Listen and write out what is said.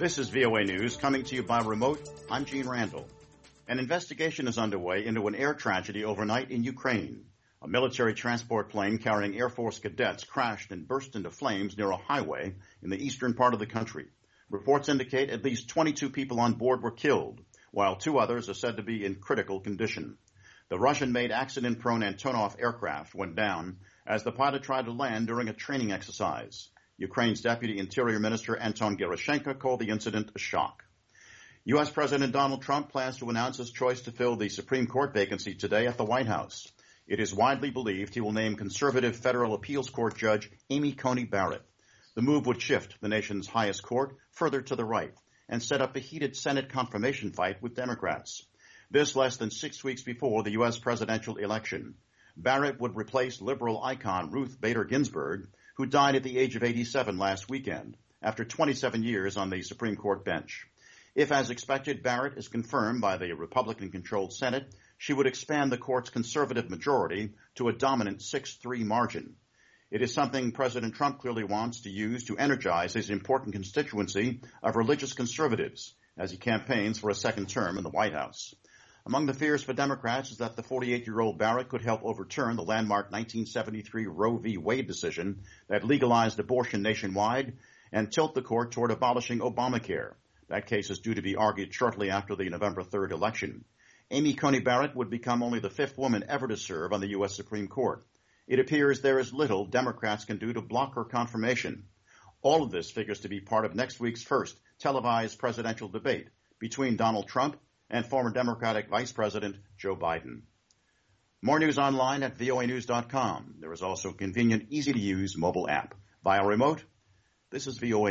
This is VOA News coming to you by remote. I'm Gene Randall. An investigation is underway into an air tragedy overnight in Ukraine. A military transport plane carrying Air Force cadets crashed and burst into flames near a highway in the eastern part of the country. Reports indicate at least 22 people on board were killed, while 2 others are said to be in critical condition. The Russian-made accident-prone Antonov aircraft went down as the pilot tried to land during a training exercise. Ukraine's Deputy Interior Minister Anton Gerashenko called the incident a shock. U.S. President Donald Trump plans to announce his choice to fill the Supreme Court vacancy today at the White House. It is widely believed he will name conservative federal appeals court judge Amy Coney Barrett. The move would shift the nation's highest court further to the right and set up a heated Senate confirmation fight with Democrats. This less than 6 weeks before the U.S. presidential election. Barrett would replace liberal icon Ruth Bader Ginsburg, who died at the age of 87 last weekend, after 27 years on the Supreme Court bench. If, as expected, Barrett is confirmed by the Republican-controlled Senate, she would expand the court's conservative majority to a dominant 6-3 margin. It is something President Trump clearly wants to use to energize his important constituency of religious conservatives as he campaigns for a second term in the White House. Among the fears for Democrats is that the 48-year-old Barrett could help overturn the landmark 1973 Roe v. Wade decision that legalized abortion nationwide and tilt the court toward abolishing Obamacare. That case is due to be argued shortly after the November 3rd election. Amy Coney Barrett would become only the 5th woman ever to serve on the U.S. Supreme Court. It appears there is little Democrats can do to block her confirmation. All of this figures to be part of next week's first televised presidential debate between Donald Trump and former Democratic Vice President Joe Biden. More news online at voanews.com. There is also a convenient, easy-to-use mobile app. Via remote, this is VOA.